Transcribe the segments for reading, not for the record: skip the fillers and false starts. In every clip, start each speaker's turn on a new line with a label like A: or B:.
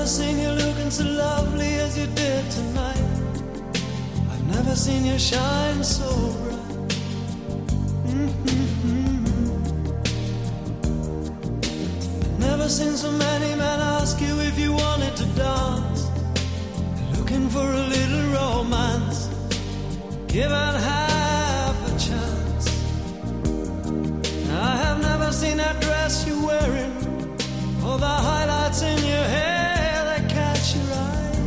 A: seen you looking so lovely as you did tonight. I've never seen you shine so bright. I've never seen so many men ask you if you wanted to dance. Looking for a little romance, given half a chance. I have never seen that dress you're wearing, or the highlights in your hair that catch your eye.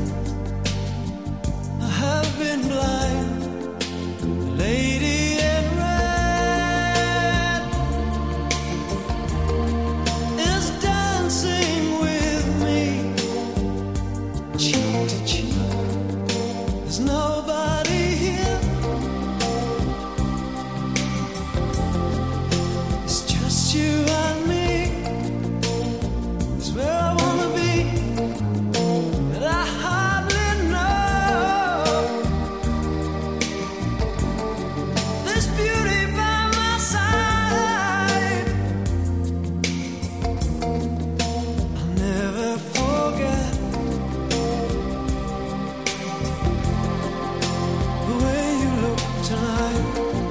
A: I have been blind. The lady in red is dancing with me, cheek to cheek. There's nobody here. It's just you and me. It's where I wanna be, but I hardly know. This beauty by my side, I'll never forget the way you look tonight.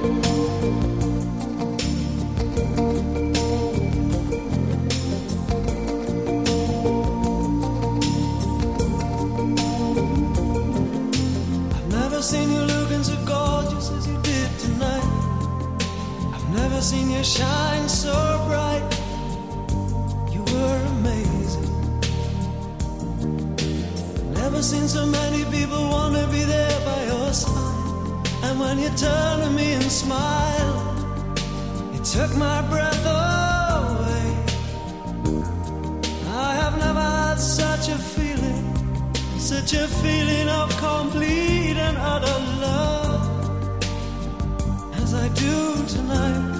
A: I've never seen you looking so gorgeous as you did tonight. I've never seen you shine so bright. You were amazing. Never seen so many people want to be there by your side. And when you turn to me and smile, it took my breath away. I have never had such a feeling, such a feeling of complete and utter love as I do tonight.